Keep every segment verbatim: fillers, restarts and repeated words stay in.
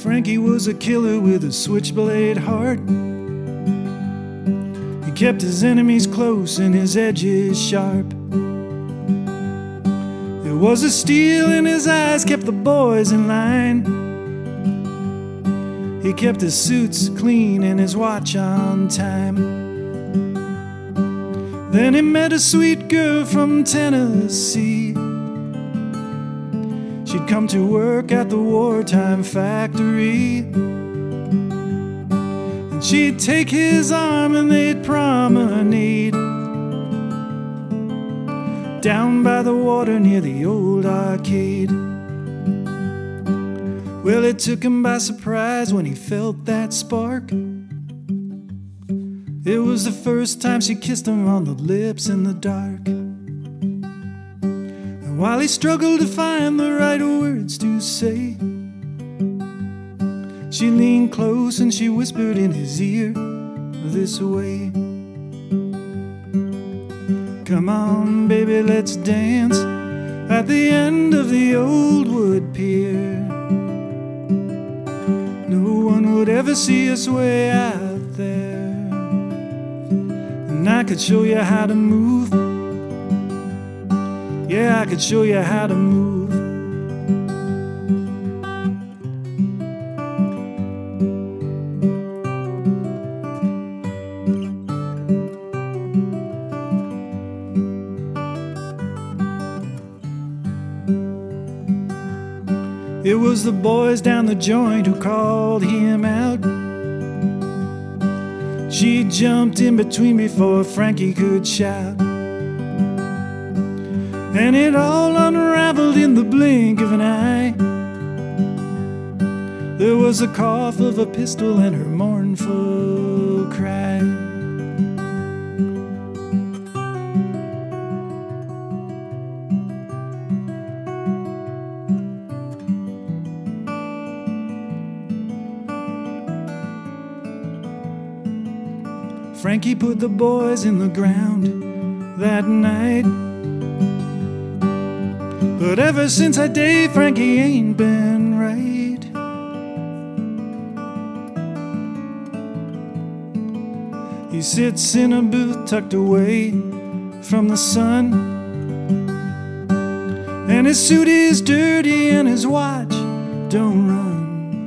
Frankie was a killer with a switchblade heart. He kept his enemies close and his edges sharp. There was a steel in his eyes, kept the boys in line. He kept his suits clean and his watch on time. Then he met a sweet girl from Tennessee. She'd come to work at the wartime factory, and she'd take his arm and they'd promenade down by the water near the old arcade. Well, it took him by surprise when he felt that spark. It was the first time she kissed him on the lips in the dark. While he struggled to find the right words to say, she leaned close and she whispered in his ear this way: "Come on, baby, let's dance at the end of the old wood pier. No one would ever see us way out there, and I could show you how to move. Yeah, I could show you how to move." It was the boys down the joint who called him out. She jumped in between before Frankie could shout, and it all unraveled in the blink of an eye. There was the cough of a pistol and her mournful cry. Frankie put the boys in the ground that night, but ever since that day, Frankie ain't been right. He sits in a booth tucked away from the sun, and his suit is dirty and his watch don't run.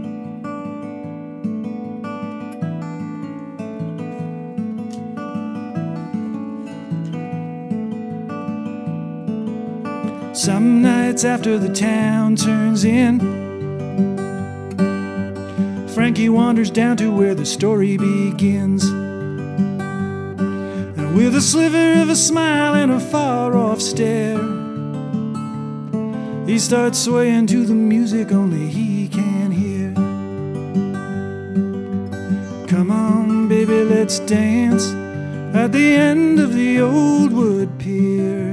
Some nights after the town turns in, Frankie wanders down to where the story begins, and with a sliver of a smile and a far-off stare, he starts swaying to the music only he can hear. Come on, baby, let's dance at the end of the old wood pier.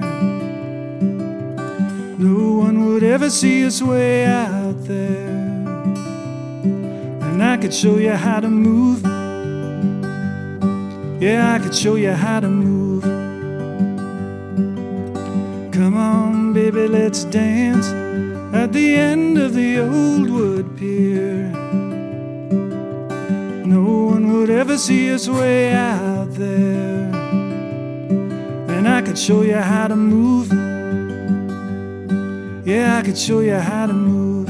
No one would ever see us way out there, and I could show you how to move. Yeah, I could show you how to move. Come on, baby, let's dance at the end of the old wood pier. No one would ever see us way out there, and I could show you how to move. Yeah, I could show you how to move.